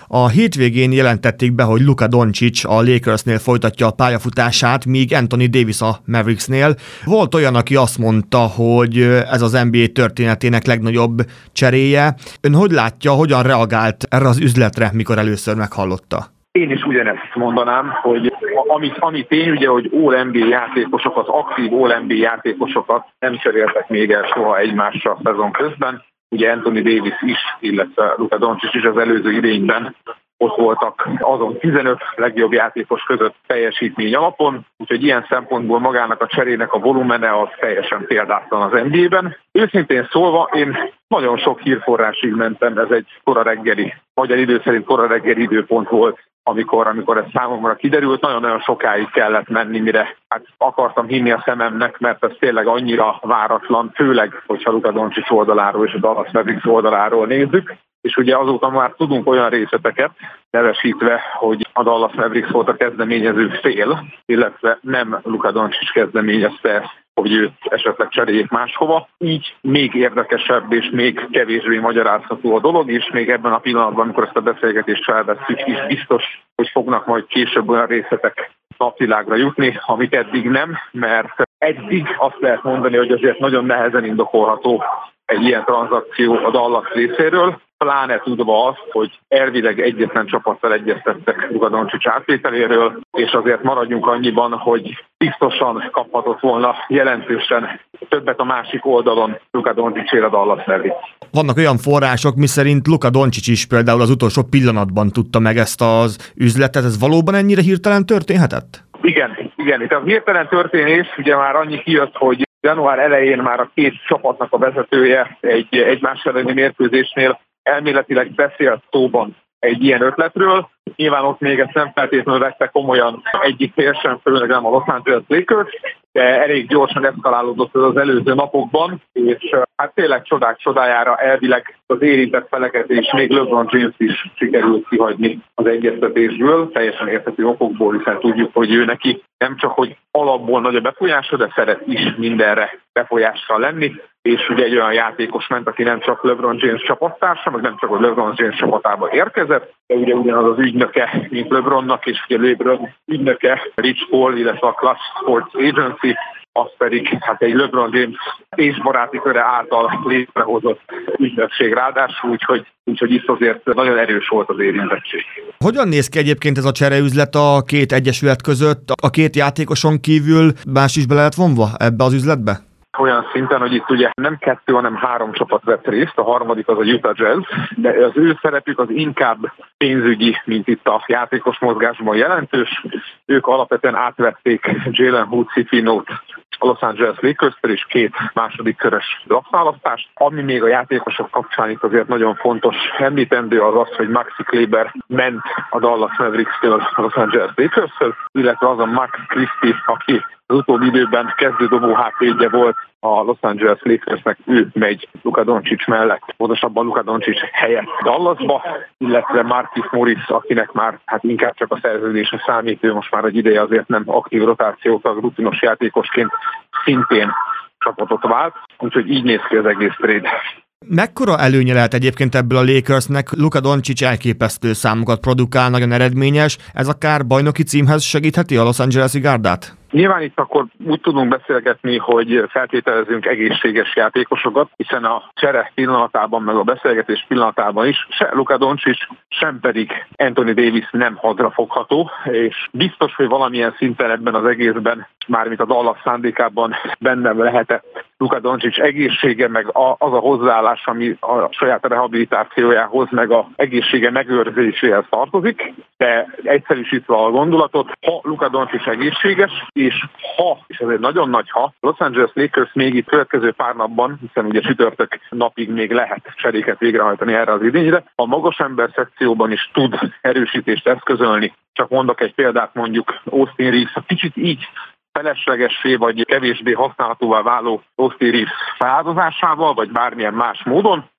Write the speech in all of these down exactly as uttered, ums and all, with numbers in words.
A hétvégén jelentették be, hogy Luka Doncic a Lakersnél folytatja a pályafutását, míg Anthony Davis a Mavericksnél. Volt olyan, aki azt mondta, hogy ez az en bé á történetének legnagyobb cseréje. Ön hogy látja, hogyan reagált erre az üzletre, mikor először meghallotta? Én is ugyanezt mondanám, hogy ami, ami tény, ugye, hogy All-en bé á játékosok, az aktív All-en bé á játékosokat nem cseréltek még el soha egymásra a szezon közben. Ugye Anthony Davis is, illetve Luka Doncic is az előző idényben ott voltak azon tizenöt legjobb játékos között teljesítmény alapon, úgyhogy ilyen szempontból magának a cserének a volumene az teljesen példátlan az en bé á-ben. Őszintén szólva, én nagyon sok hírforrásig mentem, ez egy kora reggeli, magyar idő szerint kora reggeli időpont volt, amikor, amikor ez számomra kiderült, nagyon-nagyon sokáig kellett menni, mire hát akartam hinni a szememnek, mert ez tényleg annyira váratlan, főleg, hogyha Luka Doncic oldaláról és a Dallas Mavericks oldaláról nézzük. És ugye azóta már tudunk olyan részleteket, nevesítve, hogy a Dallas Mavericks volt a kezdeményező fél, illetve nem Luka Doncic kezdeményezte ezt, hogy őt esetleg cseréljék máshova. Így még érdekesebb és még kevésbé magyarázható a dolog, és még ebben a pillanatban, amikor ezt a beszélgetést felvesszük, is biztos, hogy fognak majd később olyan részletek napvilágra jutni, amit eddig nem, mert eddig azt lehet mondani, hogy azért nagyon nehezen indokolható egy ilyen tranzakció a Dallas részéről, pláne tudva azt, hogy elvileg egyetlen csapattal egyeztettek Luka Doncic átvételéről, és azért maradjunk annyiban, hogy biztosan kaphatott volna jelentősen többet a másik oldalon Luka Doncicért a Dallas Mavericks. Vannak olyan források, miszerint Luka Doncic is például az utolsó pillanatban tudta meg ezt az üzletet. Ez valóban ennyire hirtelen történhetett? Igen, igen. Itt a hirtelen történés ugye már annyi kijött, hogy január elején már a két csapatnak a vezetője egy egymás elleni mérkőzésnél elméletileg beszélt szóban egy ilyen ötletről. Nyilván ott még ezt nem feltétlenül vette komolyan egyik fél sem, főleg nem a Los Angeles Lakers, de elég gyorsan eszkalálódott ez az előző napokban, és hát tényleg csodák csodájára elvileg az érintett feleket és még LeBron James is sikerült kihagyni az egyeztetésből, teljesen érthető okokból, hiszen tudjuk, hogy ő neki nem csak, hogy alapból nagy a befolyása, de szeret is mindenre befolyással lenni, és ugye egy olyan játékos ment, aki nem csak LeBron James csapattársa, meg nem csak a LeBron James csapatába érkezett, de ugye ugyanaz az ügynöke, mint LeBronnak, és ugye LeBron ügynöke, Rich Paul, illetve a Clutch Sports Agency, az pedig hát egy LeBron James és baráti köre által létrehozott ügynökség ráadásul, úgyhogy, úgyhogy itt azért nagyon erős volt az érintettség. Hogyan néz ki egyébként ez a csereüzlet a két egyesület között? A két játékoson kívül más is be lehet vonva ebbe az üzletbe? Olyan szinten, hogy itt ugye nem kettő, hanem három csapat vett részt, a harmadik az a Utah Jazz, de az ő szerepük az inkább pénzügyi, mint itt a játékos mozgásban jelentős. Ők alapvetően átvették Jalen Hood-Schifino-t a Los Angeles Lakers-től és két második körös draftválasztást. Ami még a játékosok kapcsán itt azért nagyon fontos említendő az az, hogy Maxi Kleber ment a Dallas Mavericks-től a Los Angeles Lakers-től, illetve az a Max Christie, aki az utóbbi időben kezdődobó hátvédje volt a Los Angeles Lakersnek, ő megy Luka Doncic mellett, pontosabban Luka Doncic helyett Dallasba, illetve Markieff Morris, akinek már hát inkább csak a szerződése számít, ő most már egy ideje azért nem aktív rotációtag, rutinos játékosként szintén csapatot vált, úgyhogy így néz ki az egész trade. Mekkora előnye lehet egyébként ebből a Lakersnek? Luka Doncic elképesztő számokat produkál, nagyon eredményes. Ez akár bajnoki címhez segítheti a Los Angeles-i gárdát? Nyilván itt akkor úgy tudunk beszélgetni, hogy feltételezünk egészséges játékosokat, hiszen a csere pillanatában, meg a beszélgetés pillanatában is se Luka Doncic, sem pedig Anthony Davis nem hadrafogható, és biztos, hogy valamilyen szinten ebben az egészben, mármint a Dallas szándékában benne lehetett Luka Doncic egészsége, meg az a hozzáállás, ami a saját rehabilitációjához, meg a egészsége megőrzéséhez tartozik, de egyszerűsítve a gondolatot, ha Luka Doncic egészséges, és ha, és ez egy nagyon nagy ha, Los Angeles Lakers még itt következő pár napban, hiszen ugye csütörtök napig még lehet cseréket végrehajtani erre az idényre, a magas ember szekcióban is tud erősítést eszközölni. Csak mondok egy példát, mondjuk Austin Reeves, a kicsit így feleslegessé vagy kevésbé használhatóvá váló Austin Reeves feláldozásával, vagy bármilyen más módon,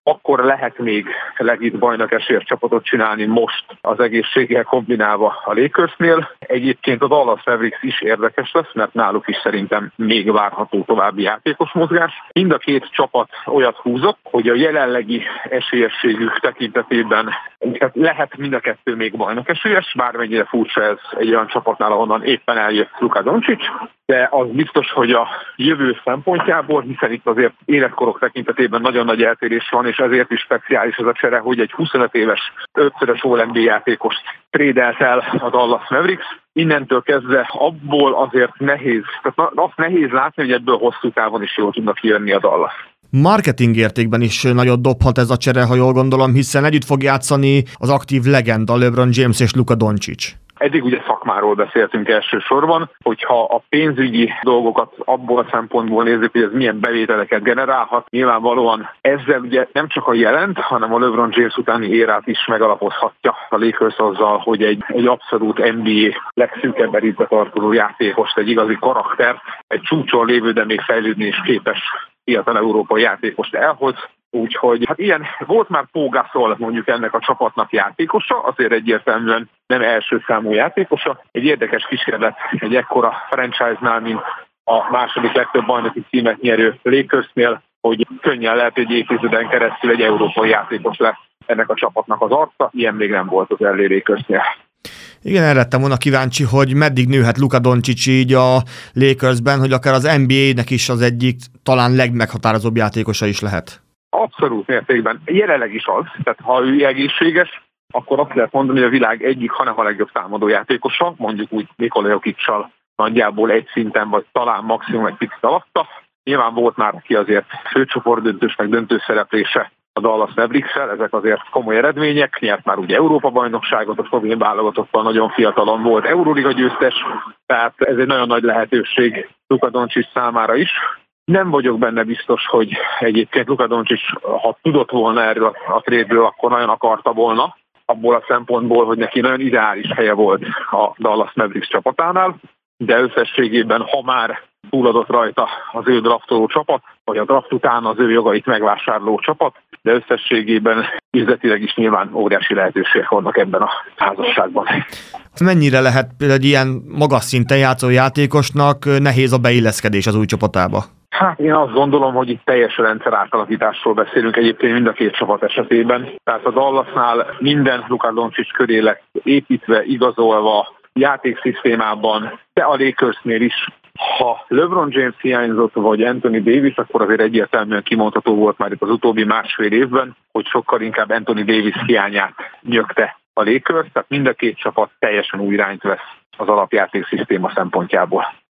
akkor lehet még legit bajnok esélyes csapatot csinálni most az egészséggel kombinálva a Lakersnél. Egyébként a Dallas Mavericks is érdekes lesz, mert náluk is szerintem még várható további játékos mozgás. Mind a két csapat olyat húzott, hogy a jelenlegi esélyességük tekintetében lehet mind a kettő még bajnok esélyes, bármennyire furcsa ez egy olyan csapatnál, ahonnan éppen eljött Luka Doncic, de az biztos, hogy a jövő szempontjából, hiszen itt azért életkorok tekintetében nagyon nagy eltérés van, és ezért is speciális ez a csere, hogy egy huszonöt éves, ötszörös All N B A játékost trédelt el a Dallas Mavericks. Innentől kezdve abból azért nehéz, tehát azt nehéz látni, hogy ebből hosszú távon is jól tudnak kijönni a Dallas. Marketing értékben is nagyot dobhat ez a csere, ha jól gondolom, hiszen együtt fog játszani az aktív legenda LeBron James és Luka Doncic. Eddig ugye szakmáról beszéltünk elsősorban, hogyha a pénzügyi dolgokat abból a szempontból nézzük, hogy ez milyen bevételeket generálhat, nyilvánvalóan ezzel ugye nem csak a jelent, hanem a LeBron James utáni érát is megalapozhatja a Lakers azzal, hogy egy, egy abszolút N B A legszűkebb eritbe tartozó játékost, egy igazi karakter, egy csúcson lévő, de még fejlődni is képes fiatal európai játékost elhoz. Úgyhogy hát ilyen volt már Pau Gasol mondjuk ennek a csapatnak játékosa, azért egyértelműen nem első számú játékosa. Egy érdekes kísérlet egy ekkora franchise-nál, mint a második legtöbb bajnoki címet nyerő Lakersnél, hogy könnyen lehet, hogy évtizeden keresztül egy európai játékos lesz ennek a csapatnak az arca. Ilyen még nem volt az L A Lakersnél. Igen, erre lettem volna kíváncsi, hogy meddig nőhet Luka Doncic így a Lakersben, hogy akár az N B A-nek is az egyik talán legmeghatározóbb játékosa is lehet. Abszolút mértékben. Jelenleg is az, tehát ha ő egészséges, akkor azt lehet mondani, hogy a világ egyik, hanem a legjobb támadó játékosa, mondjuk úgy Nikola Jokic-sal nagyjából egy szinten, vagy talán maximum egy picit alatta. Nyilván volt már ki azért főcsoportdöntős, meg döntőszereplése a Dallas Mavericks-sel, ezek azért komoly eredmények, nyert már ugye Európa-bajnokságot, a szlovén válogatottal nagyon fiatalon volt Euróliga győztes, tehát ez egy nagyon nagy lehetőség Luka Doncic számára is. Nem vagyok benne biztos, hogy egyébként Luka Doncic, ha tudott volna erről a trade-ről, akkor nagyon akarta volna, abból a szempontból, hogy neki nagyon ideális helye volt a Dallas Mavericks csapatánál, de összességében, ha már túladott rajta az ő draftoló csapat, vagy a draft után az ő jogait megvásárló csapat, de összességében üzletileg is nyilván óriási lehetőségek vannak ebben a házasságban. Mennyire lehet egy ilyen magas szinten játszó játékosnak nehéz a beilleszkedés az új csapatába? Hát én azt gondolom, hogy itt teljes rendszer átalakításról beszélünk egyébként mind a két csapat esetében. Tehát a Dallasnál minden Luka Doncic köré lett építve, igazolva, játékszisztémában, de a Lakersnél is. Ha LeBron James hiányzott, vagy Anthony Davis, akkor azért egyértelműen kimondható volt már itt az utóbbi másfél évben, hogy sokkal inkább Anthony Davis hiányát nyögte a Lakers, tehát mind a két csapat teljesen új irányt vesz az alapjátékszisztéma szempontjából.